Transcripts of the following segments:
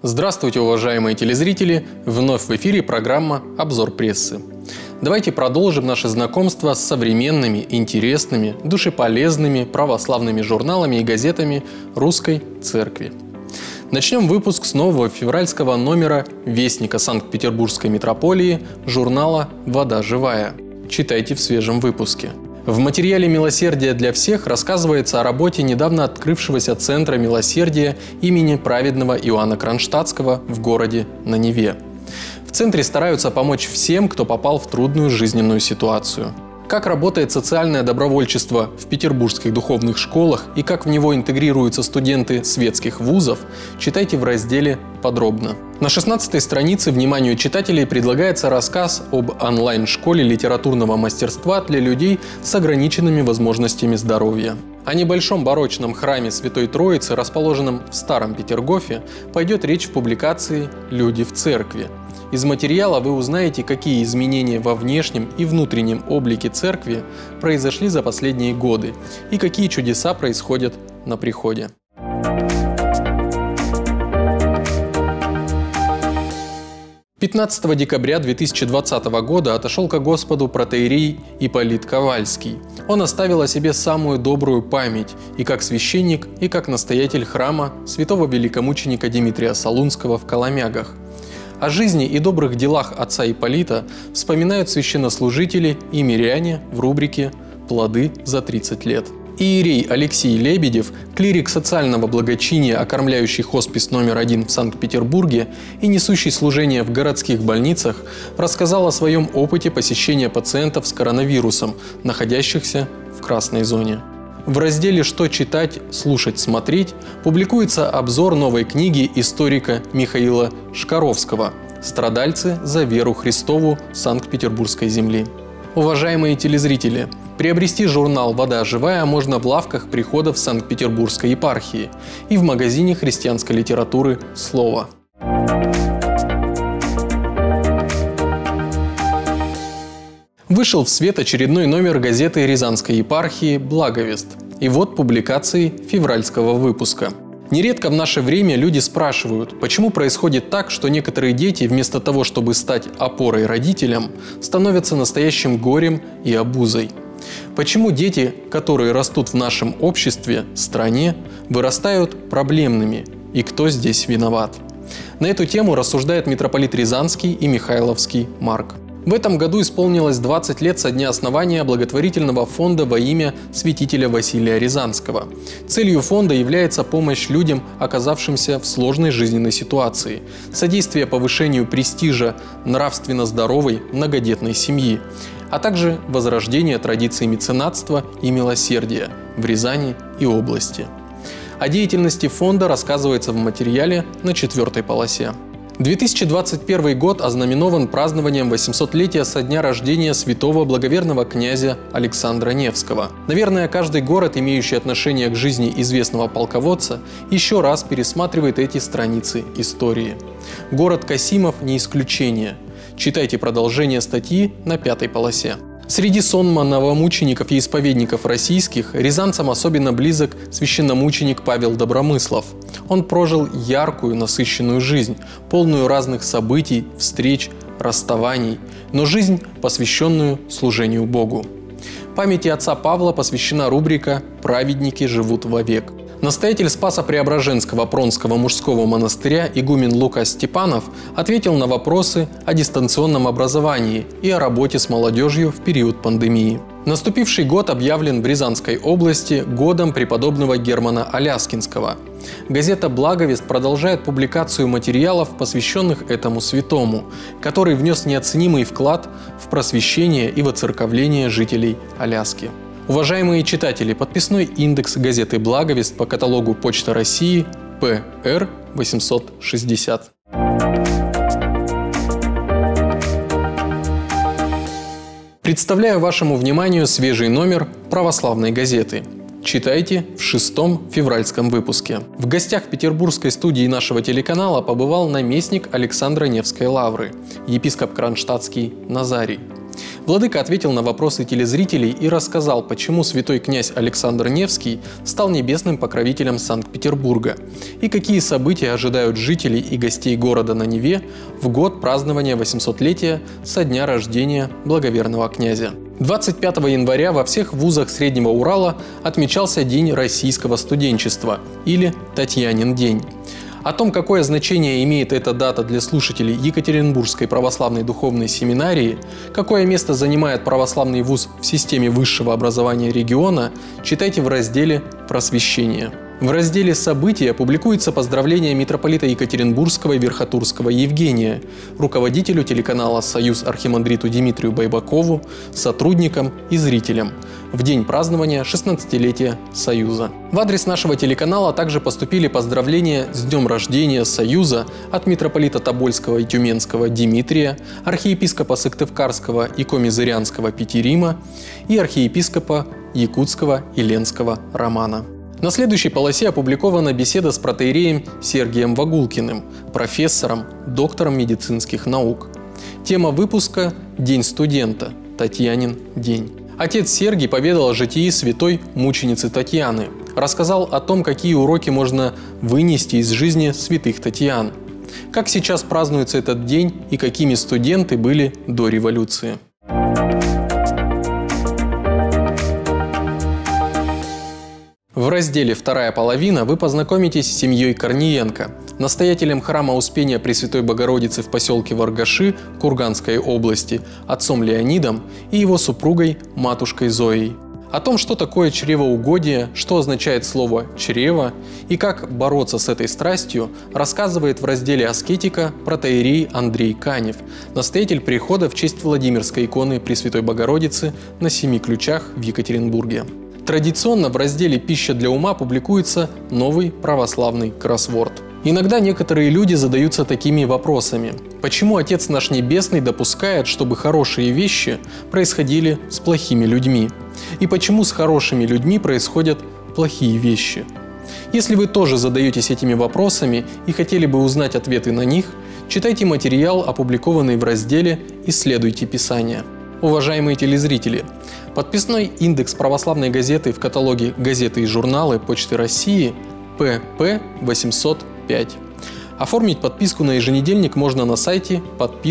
Здравствуйте, уважаемые телезрители! Вновь в эфире программа «Обзор прессы». Давайте продолжим наше знакомство с современными, интересными, душеполезными православными журналами и газетами Русской Церкви. Начнем выпуск с нового февральского номера Вестника Санкт-Петербургской митрополии журнала «Вода живая». Читайте в свежем выпуске. В материале «Милосердие для всех» рассказывается о работе недавно открывшегося Центра милосердия имени праведного Иоанна Кронштадтского в городе на Неве. В центре стараются помочь всем, кто попал в трудную жизненную ситуацию. Как работает социальное добровольчество в петербургских духовных школах и как в него интегрируются студенты светских вузов, читайте в разделе «Подробно». На 16-й странице вниманию читателей предлагается рассказ об онлайн-школе литературного мастерства для людей с ограниченными возможностями здоровья. О небольшом барочном храме Святой Троицы, расположенном в Старом Петергофе, пойдет речь в публикации «Люди в церкви». Из материала вы узнаете, какие изменения во внешнем и внутреннем облике церкви произошли за последние годы и какие чудеса происходят на приходе. 15 декабря 2020 года отошел ко Господу протоиерей Ипполит Ковальский. Он оставил о себе самую добрую память и как священник, и как настоятель храма святого великомученика Димитрия Солунского в Коломягах. О жизни и добрых делах отца Ипполита вспоминают священнослужители и миряне в рубрике «Плоды за 30 лет». Иерей Алексей Лебедев, клирик социального благочиния, окормляющий хоспис номер 1 в Санкт-Петербурге и несущий служение в городских больницах, рассказал о своем опыте посещения пациентов с коронавирусом, находящихся в красной зоне. В разделе «Что читать, слушать, смотреть» публикуется обзор новой книги историка Михаила Шкаровского «Страдальцы за веру Христову Санкт-Петербургской земли». Уважаемые телезрители, приобрести журнал «Вода живая» можно в лавках приходов Санкт-Петербургской епархии и в магазине христианской литературы «Слово». Вышел в свет очередной номер газеты Рязанской епархии «Благовест». И вот публикации февральского выпуска. Нередко в наше время люди спрашивают, почему происходит так, что некоторые дети вместо того, чтобы стать опорой родителям, становятся настоящим горем и обузой. Почему дети, которые растут в нашем обществе, стране, вырастают проблемными, и кто здесь виноват? На эту тему рассуждает митрополит Рязанский и Михайловский Марк. В этом году исполнилось 20 лет со дня основания благотворительного фонда во имя святителя Василия Рязанского. Целью фонда является помощь людям, оказавшимся в сложной жизненной ситуации, содействие повышению престижа нравственно здоровой многодетной семьи, а также возрождение традиций меценатства и милосердия в Рязани и области. О деятельности фонда рассказывается в материале на 4-й полосе. 2021 год ознаменован празднованием 800-летия со дня рождения святого благоверного князя Александра Невского. Наверное, каждый город, имеющий отношение к жизни известного полководца, еще раз пересматривает эти страницы истории. Город Касимов не исключение. Читайте продолжение статьи на 5-й полосе. Среди сонма новомучеников и исповедников российских рязанцам особенно близок священномученик Павел Добромыслов. Он прожил яркую, насыщенную жизнь, полную разных событий, встреч, расставаний, но жизнь, посвященную служению Богу. Памяти отца Павла посвящена рубрика «Праведники живут вовек». Настоятель Спасо-Преображенского Пронского мужского монастыря игумен Лука Степанов ответил на вопросы о дистанционном образовании и о работе с молодежью в период пандемии. Наступивший год объявлен в Рязанской области годом преподобного Германа Аляскинского. Газета «Благовест» продолжает публикацию материалов, посвященных этому святому, который внес неоценимый вклад в просвещение и воцерковление жителей Аляски. Уважаемые читатели, подписной индекс газеты «Благовест» по каталогу Почта России ПР 860. Представляю вашему вниманию свежий номер православной газеты. Читайте в 6-м февральском выпуске. В гостях в петербургской студии нашего телеканала побывал наместник Александро-Невской лавры, епископ Кронштадтский Назарий. Владыка ответил на вопросы телезрителей и рассказал, почему святой князь Александр Невский стал небесным покровителем Санкт-Петербурга и какие события ожидают жителей и гостей города на Неве в год празднования 800-летия со дня рождения благоверного князя. 25 января во всех вузах Среднего Урала отмечался День российского студенчества или Татьянин день. О том, какое значение имеет эта дата для слушателей Екатеринбургской православной духовной семинарии, какое место занимает православный вуз в системе высшего образования региона, читайте в разделе «Просвещение». В разделе «События» публикуется поздравление митрополита Екатеринбургского и Верхотурского Евгения, руководителю телеканала «Союз» архимандриту Дмитрию Байбакову, сотрудникам и зрителям в день празднования 16-летия Союза. В адрес нашего телеканала также поступили поздравления с днем рождения Союза от митрополита Тобольского и Тюменского Дмитрия, архиепископа Сыктывкарского и Комизырянского Петерима и архиепископа Якутского и Ленского Романа. На следующей полосе опубликована беседа с протоиереем Сергием Вагулкиным, профессором, доктором медицинских наук. Тема выпуска – День студента, Татьянин день. Отец Сергий поведал о житии святой мученицы Татьяны, рассказал о том, какие уроки можно вынести из жизни святых Татьян, как сейчас празднуется этот день и какими студенты были до революции. В разделе «Вторая половина» вы познакомитесь с семьей Корниенко, настоятелем храма Успения Пресвятой Богородицы в поселке Варгаши Курганской области, отцом Леонидом и его супругой, матушкой Зоей. О том, что такое чревоугодие, что означает слово «чрево» и как бороться с этой страстью, рассказывает в разделе «Аскетика» протоиерей Андрей Канев, настоятель прихода в честь Владимирской иконы Пресвятой Богородицы на 7 ключах в Екатеринбурге. Традиционно в разделе «Пища для ума» публикуется новый православный кроссворд. Иногда некоторые люди задаются такими вопросами. Почему Отец наш Небесный допускает, чтобы хорошие вещи происходили с плохими людьми? И почему с хорошими людьми происходят плохие вещи? Если вы тоже задаетесь этими вопросами и хотели бы узнать ответы на них, читайте материал, опубликованный в разделе «Исследуйте Писание». Уважаемые телезрители, подписной индекс православной газеты в каталоге «Газеты и журналы» Почты России ПП 805. Оформить подписку на еженедельник можно на сайте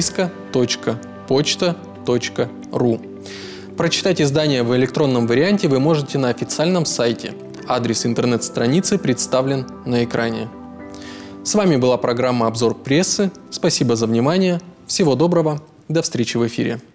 подписка.почта.ру. Прочитать издание в электронном варианте вы можете на официальном сайте. Адрес интернет-страницы представлен на экране. С вами была программа «Обзор прессы». Спасибо за внимание. Всего доброго. До встречи в эфире.